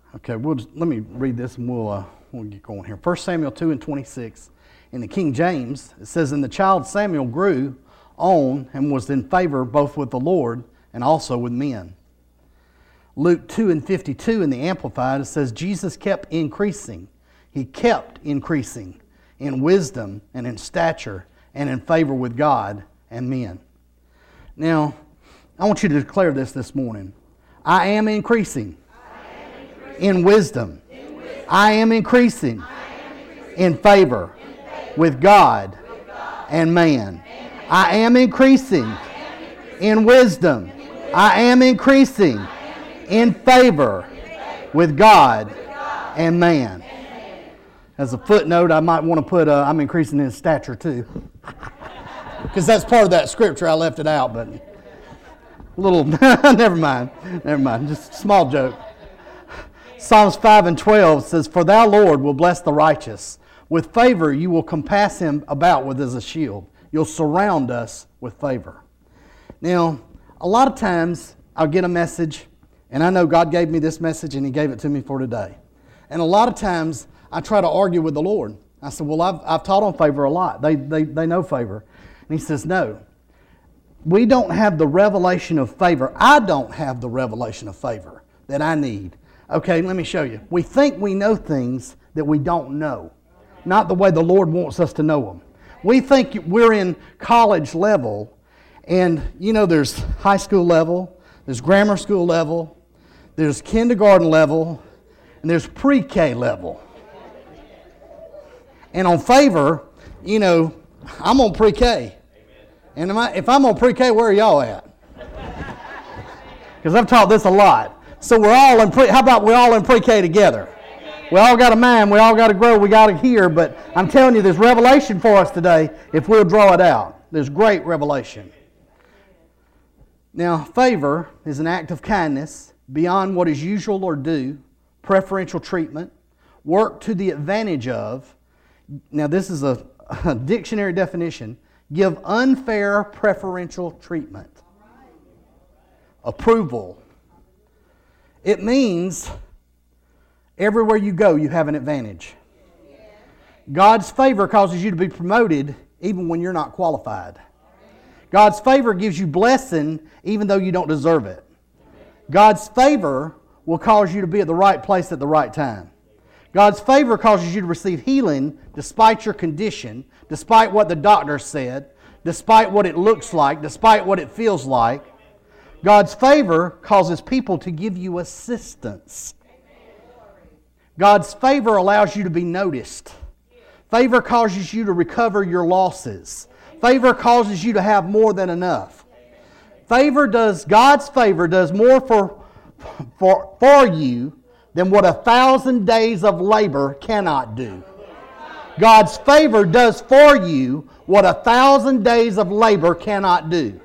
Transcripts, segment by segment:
Okay, let me read this and we'll get going here. 1 Samuel 2:26. In the King James, it says, "And the child Samuel grew on and was in favor both with the Lord and also with men." Luke 2:52 in the Amplified, it says, Jesus kept increasing. He kept increasing in wisdom and in stature and in favor with God and men. Now, I want you to declare this morning. I am increasing in wisdom. I am increasing in favor with God and man. I am increasing in wisdom. I am increasing in favor with God and man. As a footnote, I might want to put I'm increasing in stature too. Because that's part of that scripture. I left it out, but a little, never mind, just a small joke. Psalms 5:12 says, "For thou, Lord, will bless the righteous. With favor you will compass him about with as a shield. You'll surround us with favor." Now, a lot of times I'll get a message, and I know God gave me this message and He gave it to me for today. And a lot of times I try to argue with the Lord. I said, well, I've taught on favor a lot. They know favor. And He says, no. We don't have the revelation of favor. I don't have the revelation of favor that I need. Okay, let me show you. We think we know things that we don't know. Not the way the Lord wants us to know them. We think we're in college level, and there's high school level, there's grammar school level, there's kindergarten level, and there's pre-K level. And on favor, I'm on pre-K. And if I'm on pre-K, where are y'all at? Because I've taught this a lot. So we're all in how about we're all in pre-K together? We all got a mind, we all got to grow, we got to hear, but I'm telling you, there's revelation for us today if we'll draw it out. There's great revelation. Now, favor is an act of kindness beyond what is usual or due, preferential treatment, work to the advantage of. Now, this is a dictionary definition. Give unfair preferential treatment. Approval. It means everywhere you go, you have an advantage. God's favor causes you to be promoted even when you're not qualified. God's favor gives you blessing even though you don't deserve it. God's favor will cause you to be at the right place at the right time. God's favor causes you to receive healing despite your condition, despite what the doctor said, despite what it looks like, despite what it feels like. God's favor causes people to give you assistance. God's favor allows you to be noticed. Favor causes you to recover your losses. Favor causes you to have more than enough. God's favor does more for you than what 1,000 days of labor cannot do. God's favor does for you what 1,000 days of labor cannot do.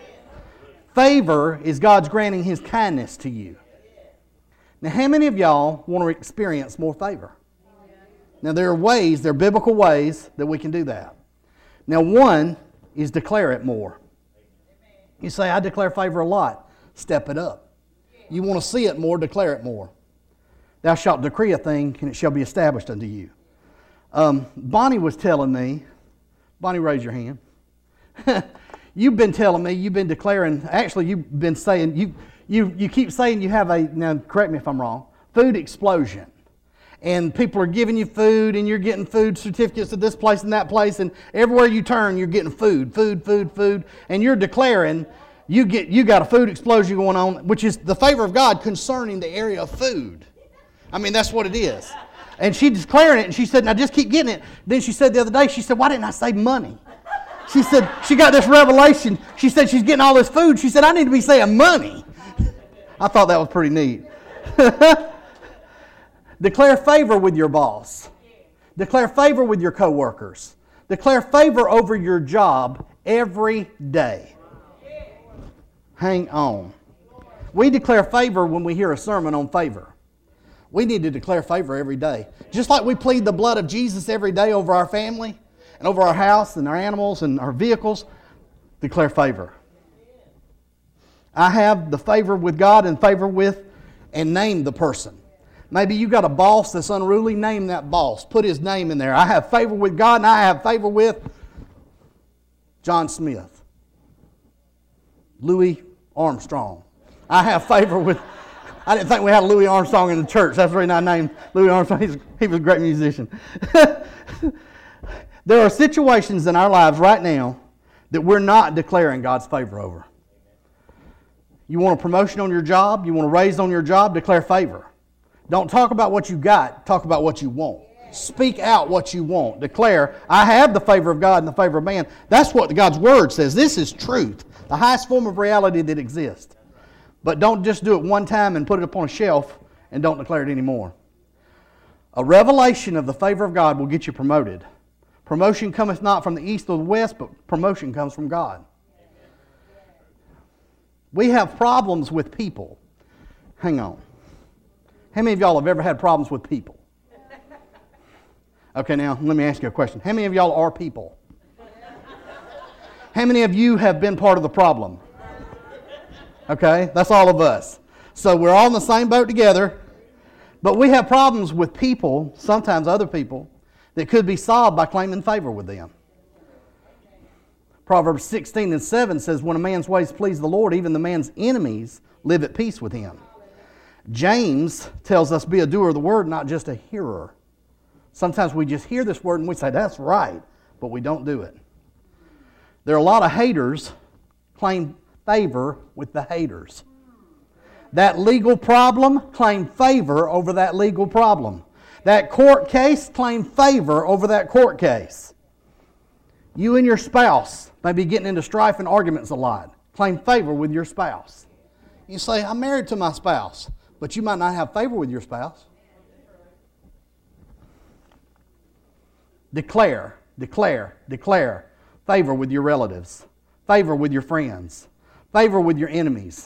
Favor is God's granting His kindness to you. Now, how many of y'all want to experience more favor? Now, there are biblical ways that we can do that. Now, one is declare it more. You say, I declare favor a lot. Step it up. You want to see it more, declare it more. Thou shalt decree a thing, and it shall be established unto you. Bonnie was telling me, Bonnie, raise your hand. You've been telling me, you've been declaring, actually you've been saying, you keep saying you have now correct me if I'm wrong, food explosion. And people are giving you food, and you're getting food certificates to this place and that place, and everywhere you turn, you're getting food, and you're declaring you got a food explosion going on, which is the favor of God concerning the area of food. I mean, that's what it is. And she declaring it, and she said, now just keep getting it. Then she said the other day, she said, why didn't I save money? She said, she got this revelation. She said she's getting all this food. She said, I need to be saying money. I thought that was pretty neat. Declare favor with your boss. Declare favor with your coworkers. Declare favor over your job every day. Hang on. We declare favor when we hear a sermon on favor. We need to declare favor every day. Just like we plead the blood of Jesus every day over our family and over our house and our animals and our vehicles, declare favor. I have the favor with God and favor with, and name the person. Maybe you got a boss that's unruly. Name that boss. Put his name in there. I have favor with God and I have favor with John Smith. Louis Armstrong. I have favor with... I didn't think we had a Louis Armstrong in the church. That's the reason I named Louis Armstrong. He was a great musician. There are situations in our lives right now that we're not declaring God's favor over. You want a promotion on your job? You want a raise on your job? Declare favor. Don't talk about what you got. Talk about what you want. Speak out what you want. Declare, I have the favor of God and the favor of man. That's what God's Word says. This is truth, the highest form of reality that exists. But don't just do it one time and put it up on a shelf and don't declare it anymore. A revelation of the favor of God will get you promoted. Promotion cometh not from the east or the west, but promotion comes from God. We have problems with people. Hang on. How many of y'all have ever had problems with people? Okay, now let me ask you a question. How many of y'all are people? How many of you have been part of the problem? Okay, that's all of us. So we're all in the same boat together, but we have problems with people, sometimes other people, that could be solved by claiming favor with them. Proverbs 16:7 says, when a man's ways please the Lord, even the man's enemies live at peace with him. James tells us, be a doer of the word, not just a hearer. Sometimes we just hear this word and we say, that's right, but we don't do it. There are a lot of haters claim favor with the haters. That legal problem, claim favor over that legal problem. That court case, claim favor over that court case. You and your spouse may be getting into strife and arguments a lot. Claim favor with your spouse. You say, I'm married to my spouse, but you might not have favor with your spouse. Declare favor with your relatives, favor with your friends, favor with your enemies.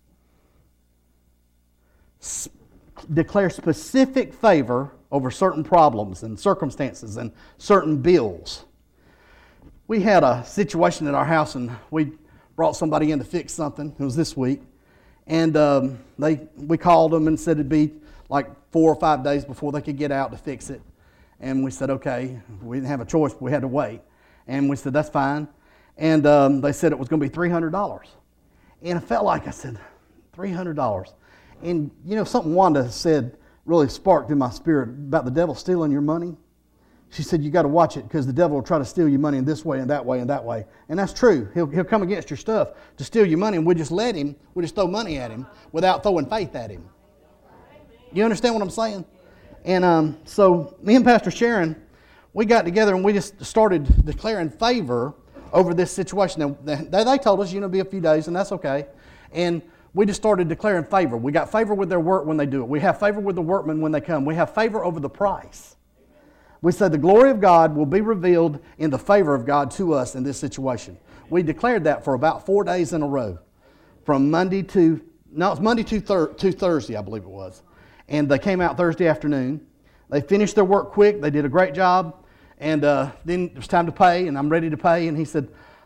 Declare specific favor over certain problems and circumstances and certain bills. We had a situation at our house and we brought somebody in to fix something. It was this week. And we called them and said it'd be like 4 or 5 days before they could get out to fix it. And we said, okay, we didn't have a choice, we had to wait. And we said, that's fine. And they said it was going to be $300. And I felt like I said, $300. And you know, something Wanda said really sparked in my spirit about the devil stealing your money. She said, you got to watch it because the devil will try to steal your money in this way and that way and that way. And that's true. He'll come against your stuff to steal your money, and we just let him, we just throw money at him without throwing faith at him. You understand what I'm saying? And so me and Pastor Sharon, we got together and we just started declaring favor over this situation. Now, they told us, it'll be a few days, and that's okay. And we just started declaring favor. We got favor with their work when they do it. We have favor with the workmen when they come. We have favor over the price. We said the glory of God will be revealed in the favor of God to us in this situation. We declared that for about 4 days in a row. From Monday to Thursday, I believe it was. And they came out Thursday afternoon. They finished their work quick. They did a great job. And then it was time to pay, and I'm ready to pay. And he said,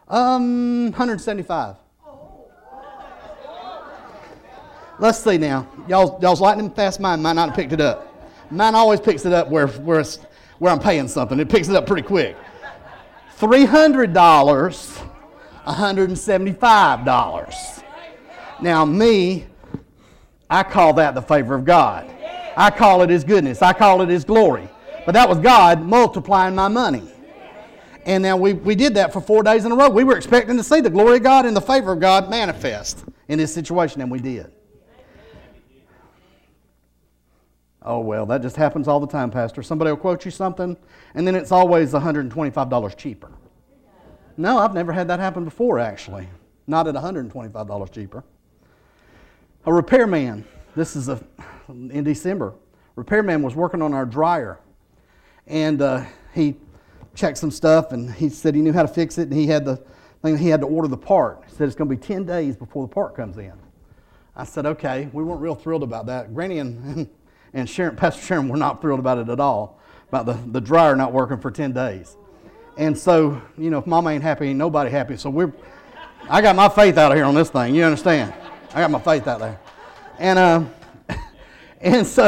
$175. Let's see now. Y'all's lightning fast mine might not have picked it up. Mine always picks it up where I'm paying something. It picks it up pretty quick. $300, $175. Now me, I call that the favor of God. I call it His goodness. I call it His glory. But that was God multiplying my money. And now we did that for 4 days in a row. We were expecting to see the glory of God and the favor of God manifest in this situation, and we did. Oh, well, that just happens all the time, Pastor. Somebody will quote you something, and then it's always $125 cheaper. No, I've never had that happen before, actually. Not at $125 cheaper. A repairman, this is in December, repairman was working on our dryer, and he checked some stuff, and he said he knew how to fix it, and he had to order the part. He said it's going to be 10 days before the part comes in. I said, okay. We weren't real thrilled about that. Granny and Sharon, Pastor Sharon were not thrilled about it at all, about the dryer not working for 10 days. And so, if Mama ain't happy, ain't nobody happy. So I got my faith out of here on this thing. You understand? I got my faith out there. And so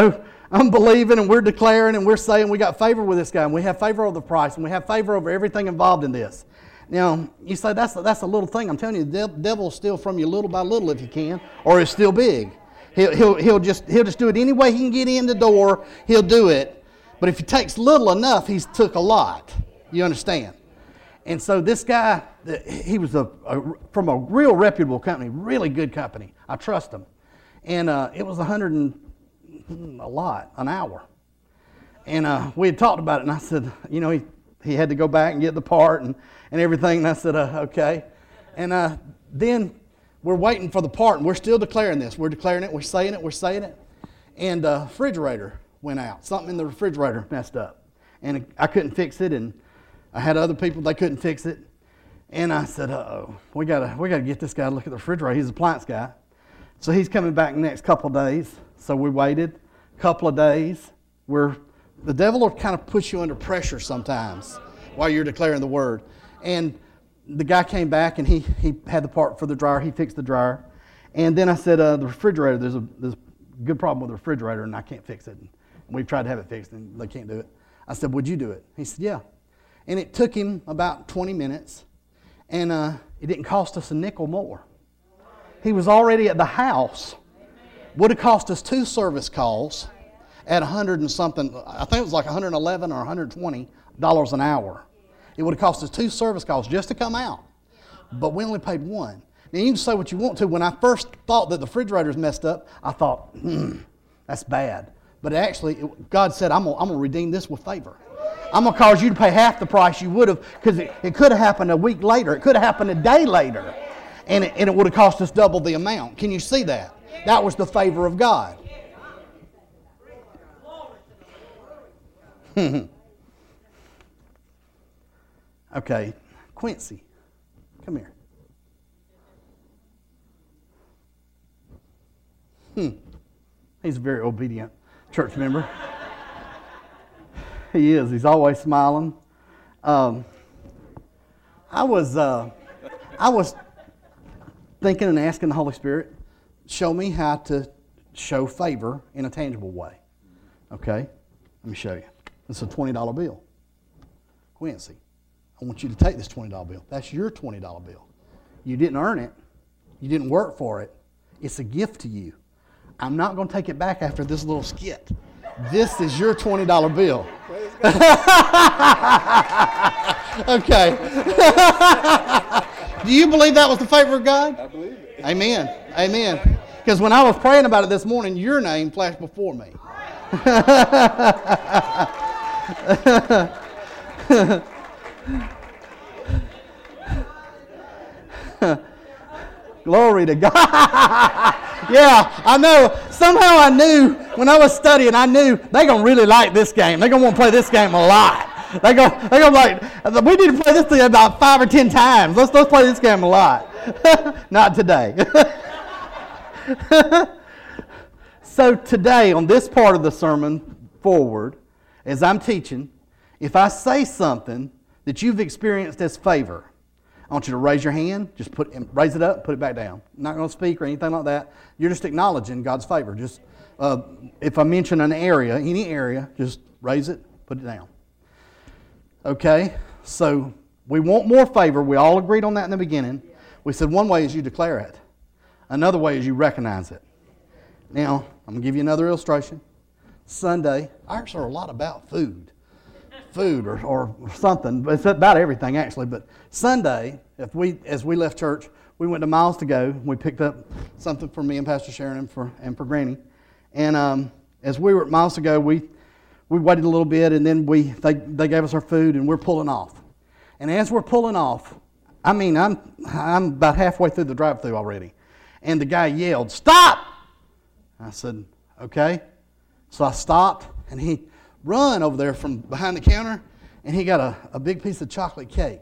I'm believing and we're declaring and we're saying we got favor with this guy and we have favor over the price and we have favor over everything involved in this. Now, you say that's a little thing. I'm telling you, the devil will steal from you little by little if he can, or it's still big. He'll just do it any way he can get in the door, he'll do it. But if he takes little enough, he's took a lot. You understand? And so this guy, he was from a real reputable company, really good company. I trust him. And it was a lot an hour. And we had talked about it, and I said, you know, he had to go back and get the part and everything. And I said, okay. And then we're waiting for the part, and we're still declaring this. We're declaring it. We're saying it. And the refrigerator went out. Something in the refrigerator messed up. And I couldn't fix it, and I had other people, they couldn't fix it. And I said, uh-oh, we gotta get this guy to look at the refrigerator. He's an appliance guy. So he's coming back the next couple of days. So we waited a couple of days. The devil will kind of put you under pressure sometimes while you're declaring the word. And the guy came back and he had the part for the dryer. He fixed the dryer. And then I said, the refrigerator, there's a good problem with the refrigerator and I can't fix it. And we've tried to have it fixed and they can't do it. I said, would you do it? He said, yeah. And it took him about 20 minutes. And it didn't cost us a nickel more. He was already at the house. Would have cost us 2 service calls at 100 and something. I think it was like $111 or $120 an hour. It would have cost us 2 service calls just to come out. But we only paid 1. Now you can say what you want to. When I first thought that the refrigerator's messed up, I thought, that's bad. But actually, God said, I'm going to redeem this with favor. I'm going to cause you to pay half the price you would have, because it could have happened a week later. It could have happened a day later. And it would have cost us double the amount. Can you see that? That was the favor of God. Okay, Quincy, come here. He's a very obedient church member. He is. He's always smiling. I was thinking and asking the Holy Spirit, show me how to show favor in a tangible way. Okay, let me show you. This is a $20 bill. Quincy, I want you to take this $20 bill. That's your $20 bill. You didn't earn it. You didn't work for it. It's a gift to you. I'm not going to take it back after this little skit. This is your $20 bill. Okay. Do you believe that was the favor of God? I believe it. Amen. Amen. Because when I was praying about it this morning, your name flashed before me. Glory to God. Yeah, I know. Somehow I knew when I was studying, I knew they're going to really like this game. They're going to want to play this game a lot. They're going to like, we need to play this thing about 5 or 10 times. Let's play this game a lot. Not today. So today, on this part of the sermon forward, as I'm teaching, if I say something that you've experienced as favor, I want you to raise your hand, just raise it up, put it back down. I'm not going to speak or anything like that. You're just acknowledging God's favor. Just if I mention an area, any area, just raise it, put it down. Okay, so we want more favor. We all agreed on that in the beginning. We said one way is you declare it. Another way is you recognize it. Now, I'm going to give you another illustration. Sunday, ours are a lot about food or something, but it's about everything actually. But Sunday, as we left church, we went to Miles to Go. We picked up something for me and Pastor Sharon and for Granny. And as we were at Miles to Go, we waited a little bit, and then they gave us our food, and we're pulling off. And as we're pulling off, I mean, I'm about halfway through the drive-thru already, and the guy yelled, "Stop!" I said, "Okay." So I stopped, and he run over there from behind the counter, and he got a big piece of chocolate cake.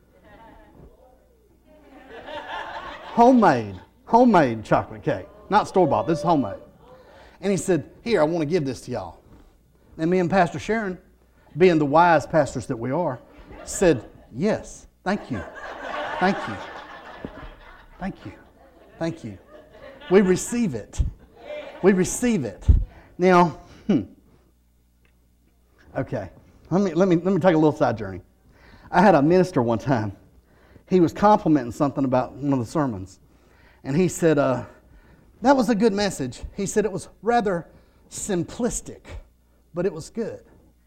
Homemade chocolate cake. Not store-bought, this is homemade. And he said, "Here, I want to give this to y'all." And me and Pastor Sharon, being the wise pastors that we are, said, "Yes, thank you, thank you, thank you, thank you." We receive it. We receive it. Now, Okay, let me take a little side journey. I had a minister one time. He was complimenting something about one of the sermons. And he said, that was a good message. He said it was rather simplistic, but it was good.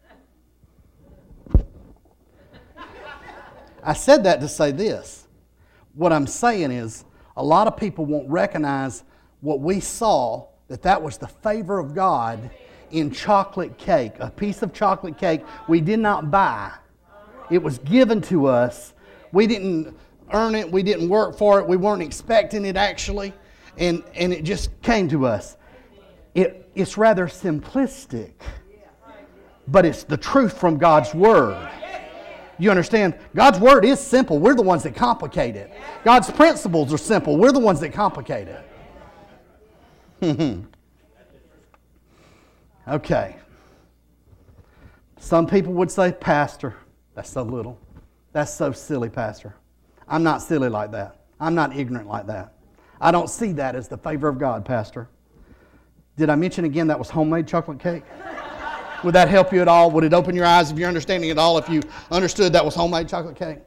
I said that to say this. What I'm saying is, a lot of people won't recognize what we saw, that was the favor of God in chocolate cake, a piece of chocolate cake we did not buy. It was given to us. We didn't earn it. We didn't work for it. We weren't expecting it actually. And it just came to us. It's rather simplistic, but it's the truth from God's Word. You understand? God's Word is simple. We're the ones that complicate it. God's principles are simple. We're the ones that complicate it. Okay. Some people would say, Pastor, that's so little. That's so silly, Pastor. I'm not silly like that. I'm not ignorant like that. I don't see that as the favor of God, Pastor. Did I mention again that was homemade chocolate cake? Would that help you at all? Would it open your eyes of your understanding at all if you understood that was homemade chocolate cake?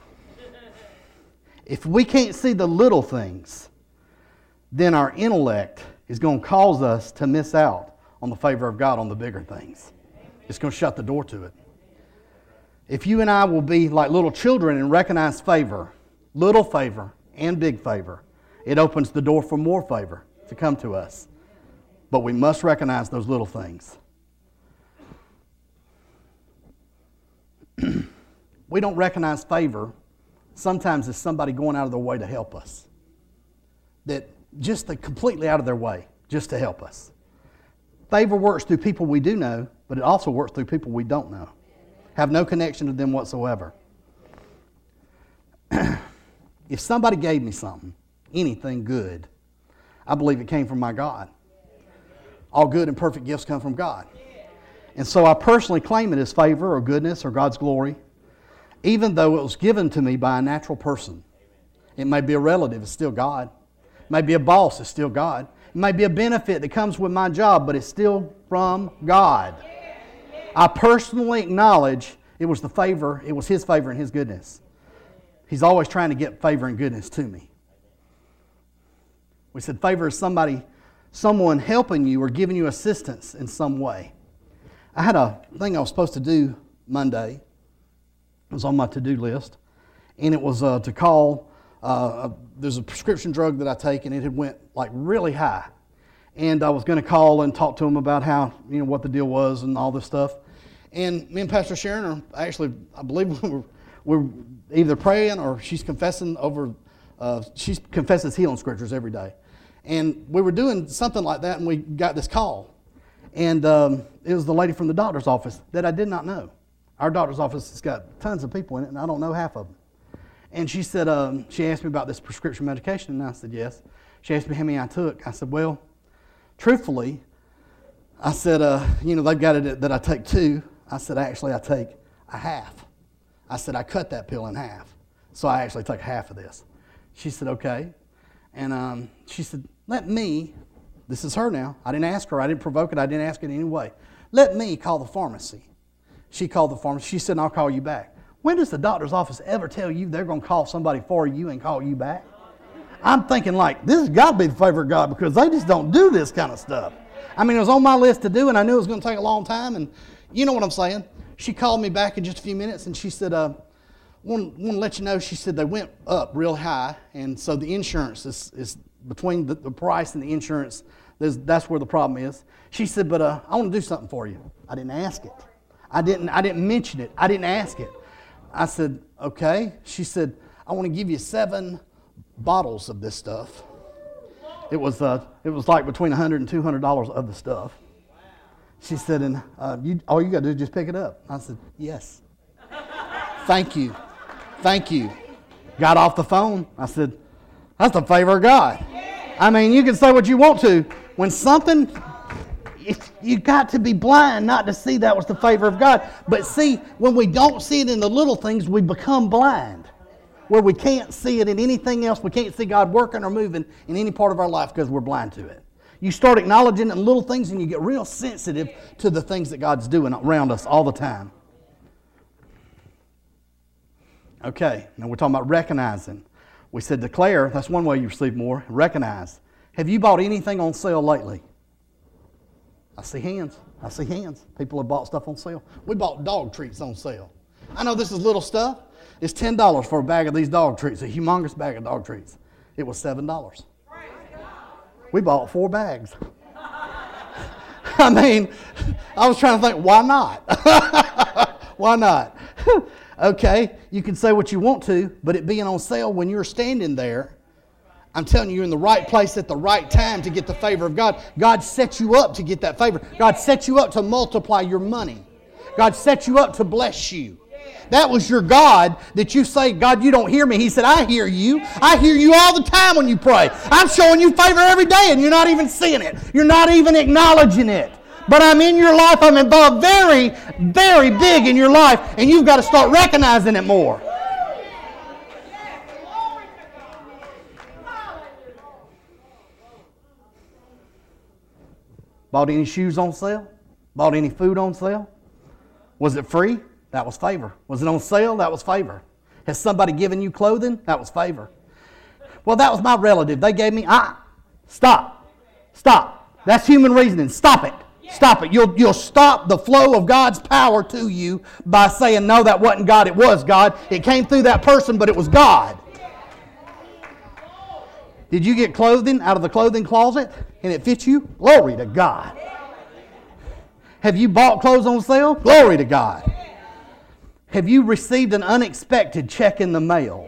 If we can't see the little things, then our intellect is going to cause us to miss out on the favor of God on the bigger things. It's going to shut the door to it. If you and I will be like little children and recognize favor, little favor and big favor, it opens the door for more favor to come to us. But we must recognize those little things. We don't recognize favor sometimes as somebody going out of their way to help us. That just completely out of their way just to help us. Favor works through people we do know, but it also works through people we don't know. Have no connection to them whatsoever. If somebody gave me something, anything good, I believe it came from my God. All good and perfect gifts come from God. And so I personally claim it as favor or goodness or God's glory, even though it was given to me by a natural person. It may be a relative, it's still God. It may be a boss, it's still God. It may be a benefit that comes with my job, but it's still from God. I personally acknowledge it was the favor, it was His favor and His goodness. He's always trying to get favor and goodness to me. We said favor is someone helping you or giving you assistance in some way. I had a thing I was supposed to do Monday. It was on my to-do list. And it was to call, there's a prescription drug that I take, and it had went like really high. And I was going to call and talk to them about how, what the deal was and all this stuff. And me and Pastor Sharon I believe we're either praying or she's confessing she confesses healing scriptures every day. And we were doing something like that, and we got this call. And it was the lady from the doctor's office that I did not know. Our doctor's office has got tons of people in it, and I don't know half of them. And she said, she asked me about this prescription medication, and I said yes. She asked me how many I took. I said, well, truthfully, I said, they've got it that I take 2. I said, actually, I take a half. I said, I cut that pill in half. So I actually take half of this. She said, okay. And she said, this is her now. I didn't ask her. I didn't provoke it. I didn't ask it in any way. Let me call the pharmacy. She called the pharmacy. She said, I'll call you back. When does the doctor's office ever tell you they're going to call somebody for you and call you back? I'm thinking this has got to be the favor of God, because they just don't do this kind of stuff. I mean, it was on my list to do, and I knew it was going to take a long time, and you know what I'm saying. She called me back in just a few minutes, and she said, want to let you know, she said they went up real high, and so the insurance is between the price and the insurance, that's where the problem is. She said, but I want to do something for you. I didn't ask it. I didn't mention it. I didn't ask it. I said, okay. She said, I want to give you 7 bottles of this stuff. It was like between $100 and $200 of the stuff. She said, and all you got to do is just pick it up. I said, yes. Thank you. Thank you. Got off the phone. I said, that's the favor of God. I mean, you can say what you want to. When something, you got to be blind not to see that was the favor of God. But see, when we don't see it in the little things, we become blind. Where we can't see it in anything else. We can't see God working or moving in any part of our life because we're blind to it. You start acknowledging it in little things, and you get real sensitive to the things that God's doing around us all the time. Okay, now we're talking about recognizing. We said declare, that's one way you receive more. Recognize. Have you bought anything on sale lately? I see hands. I see hands. People have bought stuff on sale. We bought dog treats on sale. I know this is little stuff. It's $10 for a bag of these dog treats, a humongous bag of dog treats. It was $7. We bought 4 bags. I mean, I was trying to think, why not? Why not? Okay, you can say what you want to, but it being on sale when you're standing there, I'm telling you, you're in the right place at the right time to get the favor of God. God set you up to get that favor. God set you up to multiply your money. God set you up to bless you. That was your God that you say, God, you don't hear me. He said, I hear you. I hear you all the time when you pray. I'm showing you favor every day and you're not even seeing it. You're not even acknowledging it. But I'm in your life. I'm involved very, very big in your life, and you've got to start recognizing it more. Bought any shoes on sale? Bought any food on sale? Was it free? That was favor. Was it on sale? That was favor. Has somebody given you clothing? That was favor. Well, that was my relative. They gave me, stop. Stop. That's human reasoning. Stop it. Stop it. You'll stop the flow of God's power to you by saying, no, that wasn't God, it was God. It came through that person, but it was God. Did you get clothing out of the clothing closet and it fits you? Glory to God. Have you bought clothes on sale? Glory to God. Have you received an unexpected check in the mail?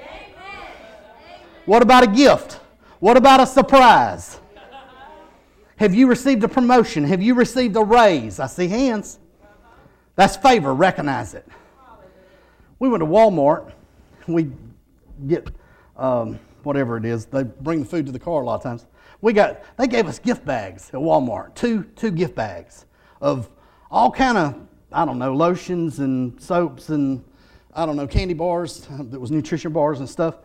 What about a gift? What about a surprise? Have you received a promotion? Have you received a raise? I see hands. That's favor. Recognize it. We went to Walmart. We get whatever it is. They bring the food to the car a lot of times. They gave us gift bags at Walmart. Two gift bags of all kind of, I don't know, lotions and soaps and, I don't know, candy bars. There was nutrition bars and stuff.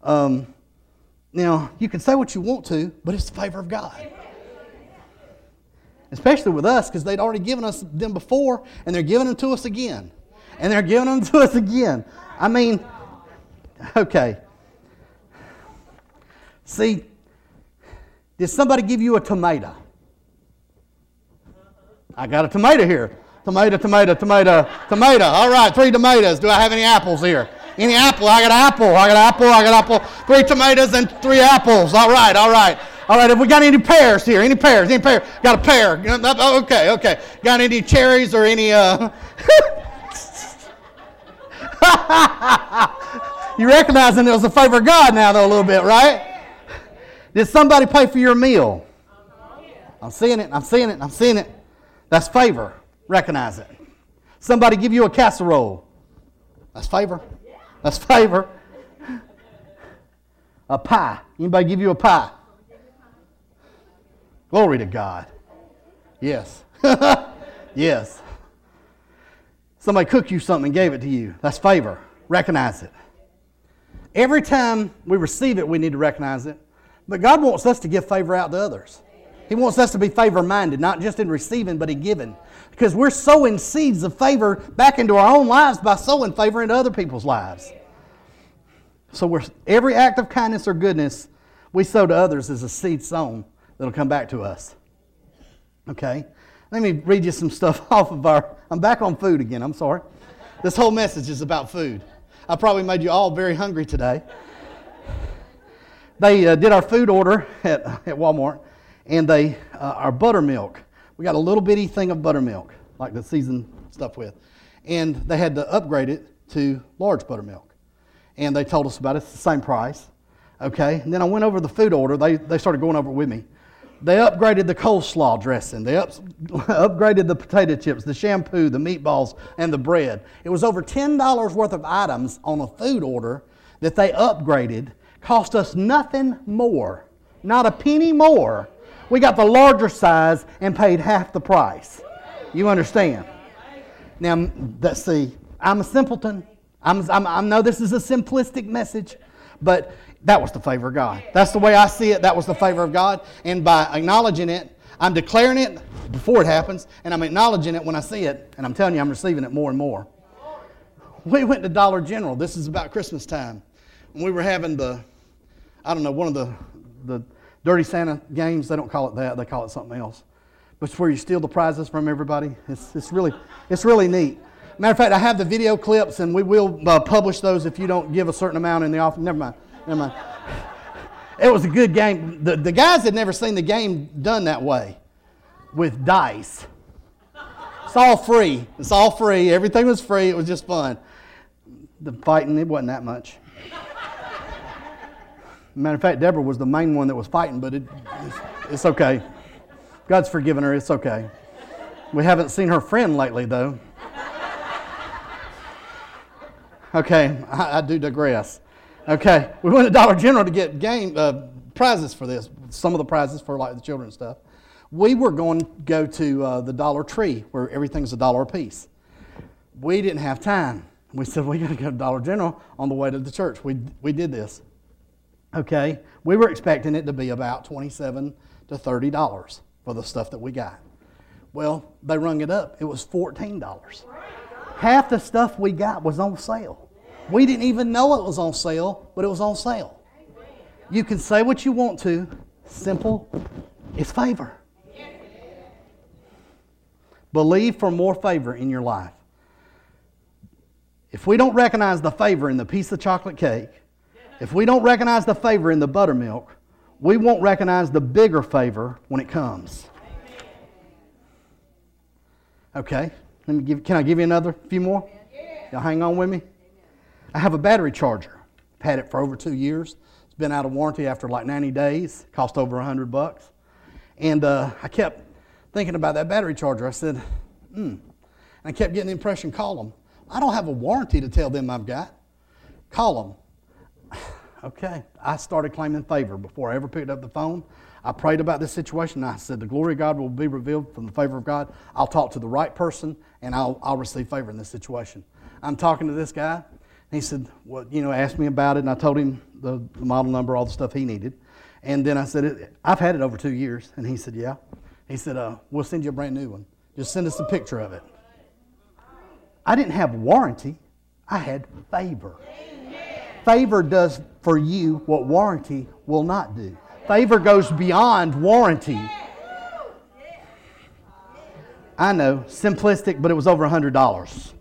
Now, you can say what you want to, but it's the favor of God. Especially with us, because they'd already given us them before, and they're giving them to us again. And they're giving them to us again. I mean, okay. See, did somebody give you a tomato? I got a tomato here. Tomato. All right, 3 tomatoes. Do I have any apples here? Any apple? I got an apple. 3 tomatoes and 3 apples. All right. Have we got any pears here? Any pears? Got a pear. Okay. Got any cherries or any... You recognizing it was a favor of God now, though, a little bit, right? Did somebody pay for your meal? I'm seeing it. That's favor. Recognize it. Somebody give you a casserole. That's favor. A pie. Anybody give you a pie? Glory to God. Yes. Yes. Somebody cooked you something and gave it to you. That's favor. Recognize it. Every time we receive it, we need to recognize it. But God wants us to give favor out to others. He wants us to be favor-minded, not just in receiving, but in giving. Because we're sowing seeds of favor back into our own lives by sowing favor into other people's lives. So every act of kindness or goodness we sow to others is a seed sown that'll come back to us. Okay? Let me read you some stuff off of I'm back on food again, I'm sorry. This whole message is about food. I probably made you all very hungry today. They did our food order at Walmart, and our buttermilk. We got a little bitty thing of buttermilk, like the seasoned stuff with. And they had to upgrade it to large buttermilk. And they told us about it. It's the same price. Okay? And then I went over the food order. They started going over it with me. They upgraded the coleslaw dressing. They upgraded the potato chips, the shampoo, the meatballs, and the bread. It was over $10 worth of items on a food order that they upgraded. Cost us nothing more. Not a penny more. We got the larger size and paid half the price. You understand? Now, let's see. I'm a simpleton. I know this is a simplistic message, but That was the favor of God. That's the way I see it. That was the favor of God. And by acknowledging it, I'm declaring it before it happens, and I'm acknowledging it when I see it, and I'm telling you I'm receiving it more and more. We went to Dollar General. This is about Christmas time. And we were having one of the Dirty Santa games. They don't call it that. They call it something else. But it's where you steal the prizes from everybody. It's really neat. Matter of fact, I have the video clips, and we will publish those if you don't give a certain amount in the office. Never mind. It was a good game. The guys had never seen the game done that way with dice. It's all free. Everything was free. It was just fun. The fighting, it wasn't that much. Matter of fact, Deborah was the main one that was fighting, but it's okay. God's forgiven her. It's okay. We haven't seen her friend lately, though. Okay, I do digress. Okay, we went to Dollar General to get prizes for this. Some of the prizes for like the children's stuff. We were going to go to the Dollar Tree where everything's $1 a piece. We didn't have time. We said we got to go to Dollar General on the way to the church. We did this. Okay, we were expecting it to be about $27 to $30 for the stuff that we got. Well, they rung it up. It was $14. Half the stuff we got was on sale. We didn't even know it was on sale, but it was on sale. You can say what you want to. Simple. It's favor. Believe for more favor in your life. If we don't recognize the favor in the piece of chocolate cake, if we don't recognize the favor in the buttermilk, we won't recognize the bigger favor when it comes. Okay, can I give you another few more? Y'all hang on with me? I have a battery charger. I've had it for over 2 years. It's been out of warranty after like 90 days. Cost over $100. And I kept thinking about that battery charger. I said, And I kept getting the impression, call them. I don't have a warranty to tell them I've got. Call them. Okay, I started claiming favor before I ever picked up the phone. I prayed about this situation. I said, the glory of God will be revealed from the favor of God. I'll talk to the right person, and I'll receive favor in this situation. I'm talking to this guy, and he said, well, asked me about it, and I told him the model number, all the stuff he needed. And then I said, I've had it over 2 years. And he said, yeah. He said, we'll send you a brand new one. Just send us a picture of it. I didn't have warranty. I had favor. Favor does for you what warranty will not do. Favor goes beyond warranty. I know, simplistic, but it was over $100.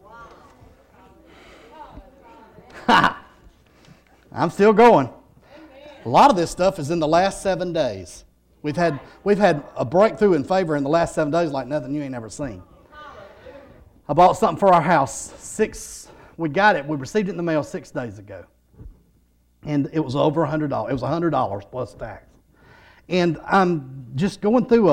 I'm still going. A lot of this stuff is in the last 7 days. We've had a breakthrough in favor in the last 7 days like nothing you ain't ever seen. I bought something for our house. We received it in the mail 6 days ago. And it was over $100. It was $100 plus tax. And I'm just going through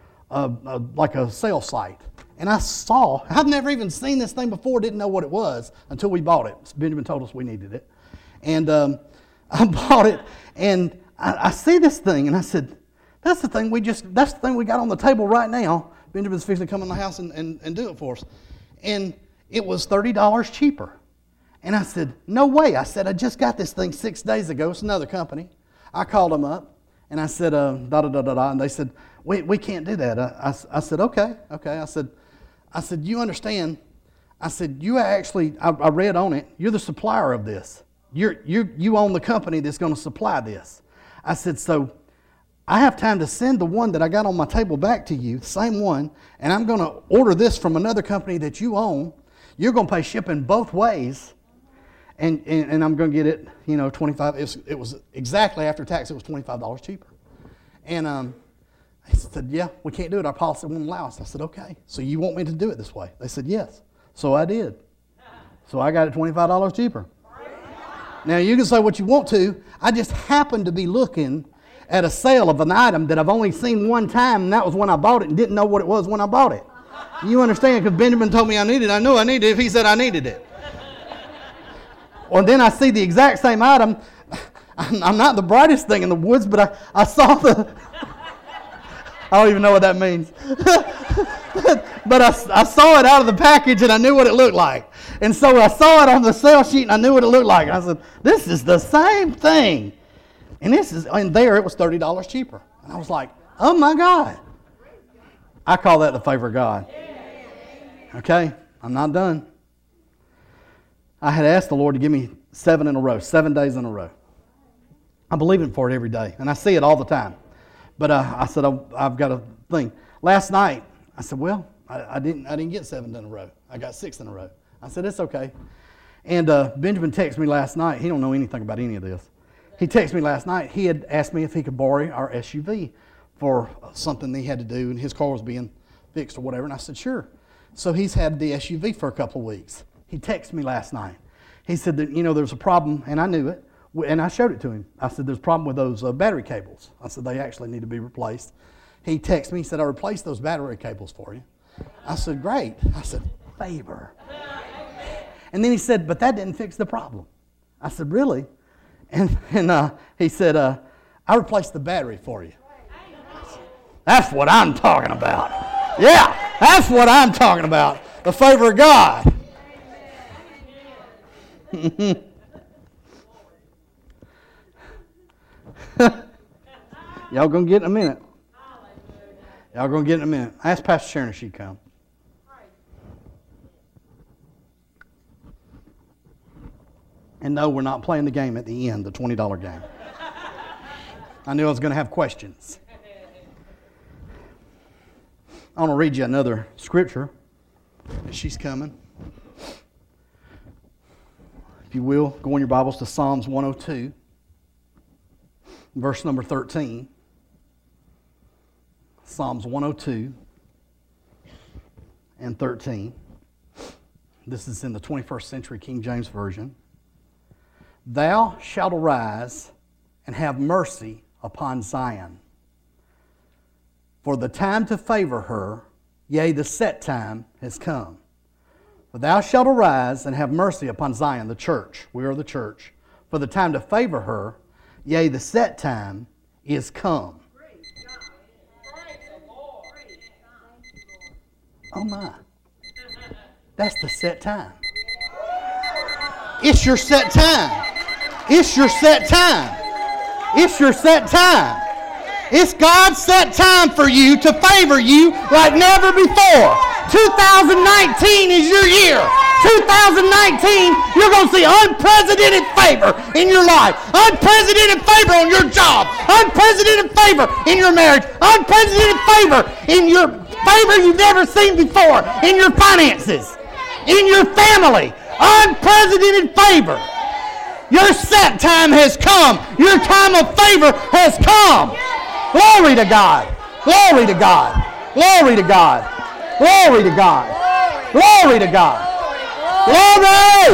a sales site. And I've never even seen this thing before, didn't know what it was until we bought it. Benjamin told us we needed it. And I bought it, and I see this thing, and I said, that's the thing we got on the table right now. Benjamin's fixing to come in the house and do it for us. And it was $30 cheaper. And I said, no way. I said, I just got this thing 6 days ago. It's another company. I called them up, and I said, and they said, we can't do that. I said, okay. I said, you understand? I said, you actually, I read on it, you're the supplier of this. You own the company that's going to supply this. I said, so I have time to send the one that I got on my table back to you, the same one, and I'm going to order this from another company that you own. You're going to pay shipping both ways, and I'm going to get it, $25. It was exactly after tax, it was $25 cheaper. And he said, yeah, we can't do it. Our policy won't allow us. I said, okay. So you want me to do it this way? They said, yes. So I did. So I got it $25 cheaper. Now, you can say what you want to. I just happened to be looking at a sale of an item that I've only seen one time, and that was when I bought it and didn't know what it was when I bought it. You understand? Because Benjamin told me I needed it. I knew I needed it if he said I needed it. Or then I see the exact same item. I'm not the brightest thing in the woods, but I saw the... I don't even know what that means. But I saw it out of the package, and I knew what it looked like. And so I saw it on the sale sheet, and I knew what it looked like. And I said, this is the same thing. And there it was $30 cheaper. And I was like, oh my God. I call that the favor of God. Okay, I'm not done. I had asked the Lord to give me 7 in a row, 7 days in a row. I believe Him for it every day, and I see it all the time. But I said, I've got a thing. Last night, I said, well, I didn't get 7 in a row. I got 6 in a row. I said, it's okay. And Benjamin texted me last night. He don't know anything about any of this. He texted me last night. He had asked me if he could borrow our SUV for something that he had to do, and his car was being fixed or whatever. And I said, sure. So he's had the SUV for a couple of weeks. He texted me last night. He said that, there's a problem, and I knew it, and I showed it to him. I said, there's a problem with those battery cables. I said, they actually need to be replaced. He texted me, he said, I replaced those battery cables for you. I said, great. I said, favor. And then he said, but that didn't fix the problem. I said, really? And he said, I replaced the battery for you. That's what I'm talking about. Yeah, that's what I'm talking about. The favor of God. Y'all gonna get in a minute. Y'all gonna get in a minute. I asked Pastor Sharon if she'd come. And no, we're not playing the game at the end, the $20 game. I knew I was going to have questions. I want to read you another scripture. She's coming. If you will, go in your Bibles to Psalms 102, verse number 13. Psalms 102 and 13. This is in the 21st century King James Version. Thou shalt arise and have mercy upon Zion. For the time to favor her, yea, the set time has come. For thou shalt arise and have mercy upon Zion, the church. We are the church. For the time to favor her, yea, the set time is come. Oh my. That's the set time. It's your set time. It's your set time. It's your set time. It's God's set time for you to favor you like never before. 2019 is your year. 2019, you're going to see unprecedented favor in your life. Unprecedented favor on your job. Unprecedented favor in your marriage. Unprecedented favor in your favor you've never seen before. In your finances. In your family. Unprecedented favor. Your set time has come. Your time of favor has come. Glory to God. Glory to God. Glory to God. Glory to God. Glory to God. Glory.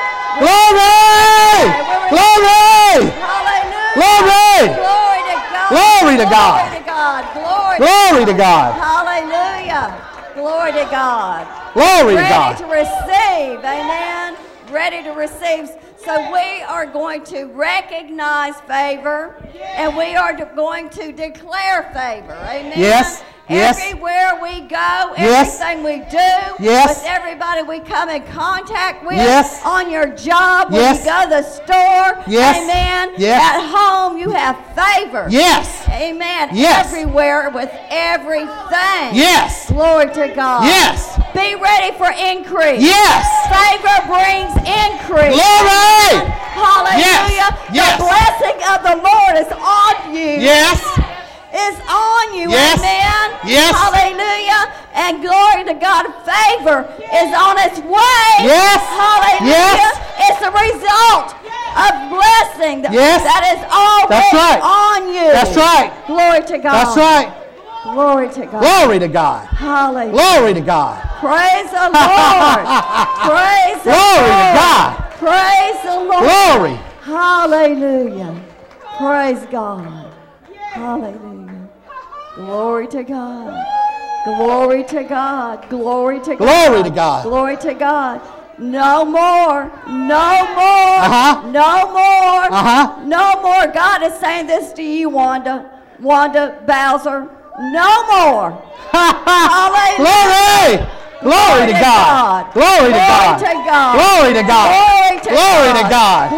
Glory. Glory. Glory. Glory to God. Glory to God. Hallelujah. Glory to God. Glory to God. Ready to receive. Amen. Ready to receive. So we are going to recognize favor, and we are going to declare favor. Amen. Yes. Yes. Everywhere we go, Yes. everything we do, Yes. with everybody we come in contact with, Yes. on your job, when Yes. you go to the store, Yes. amen. Yes. At home, you have favor. Yes. Amen. Yes. Everywhere with everything. Yes. Glory to God. Yes. Be ready for increase. Yes. Favor brings increase. Glory. Hallelujah. Yes. The blessing of the Lord is on you. Yes. Is on you. Yes. Amen. Yes. Hallelujah. And glory to God. Favor is on its way. Yes. Hallelujah. Yes. It's a result of blessing Yes. that is already That's right. on you. That's right. Glory to God. That's right. Glory to God. Glory to God. Hallelujah. Glory to God. Praise the Lord. Praise the Glory Lord. to God. Praise the Lord. Glory. Hallelujah. Praise God. Hallelujah. Glory to God. Glory to God. Glory to God. Glory to God. Glory to God. No more. No more. Uh-huh. No more. Uh-huh. No more. God is saying this to you, Wanda. Wanda Bowser. No more. Hallelujah. Glory. Glory to God. Glory to God. Glory to God. Glory to God. Glory to Glory to God. God. Glory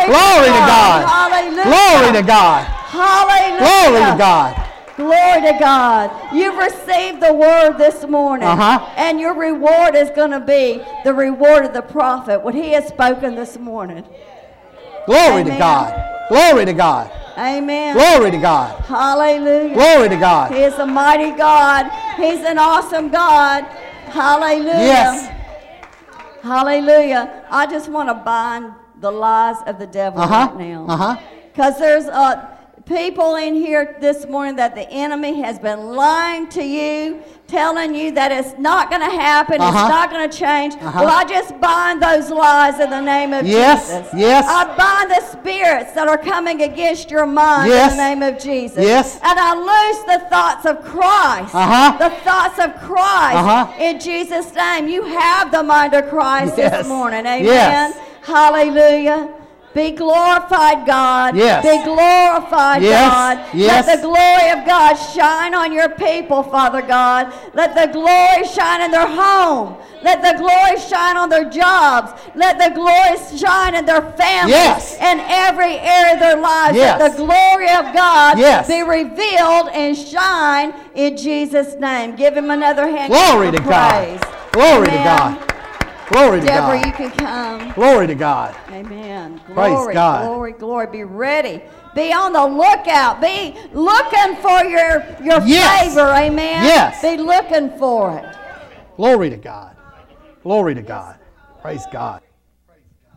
Glory to God. Hallelujah. Glory to God. Hallelujah. Glory to God. Glory to God. You've received the word this morning. And your reward is going to be the reward of the prophet, what he has spoken this morning. Glory to God. Glory to God. Amen. Glory to God. Hallelujah. Glory to God. He is a mighty God. He's an awesome God. Hallelujah. Yes. Hallelujah. I just want to bind the lies of the devil right now. Because there's people in here this morning that the enemy has been lying to you, telling you that it's not going to happen, it's not going to change. Well, I just bind those lies in the name of Jesus. Yes. I bind the spirits that are coming against your mind in the name of Jesus. Yes. And I loose the thoughts of Christ. The thoughts of Christ in Jesus' name. You have the mind of Christ this morning. Amen. Yes. Hallelujah. Be glorified, God. Yes. Be glorified, God. Yes. Let the glory of God shine on your people, Father God. Let the glory shine in their home. Let the glory shine on their jobs. Let the glory shine in their families. In every area of their lives. Let the glory of God be revealed and shine in Jesus' name. Give him another hand. Glory to God. Glory to God. Glory to God. Deborah, you can come. Glory to God. Amen. Praise Glory, God. glory, glory. Be ready. Be on the lookout. Be looking for your favor. Amen. Yes. Be looking for it. Glory to God. Glory to God. Praise God.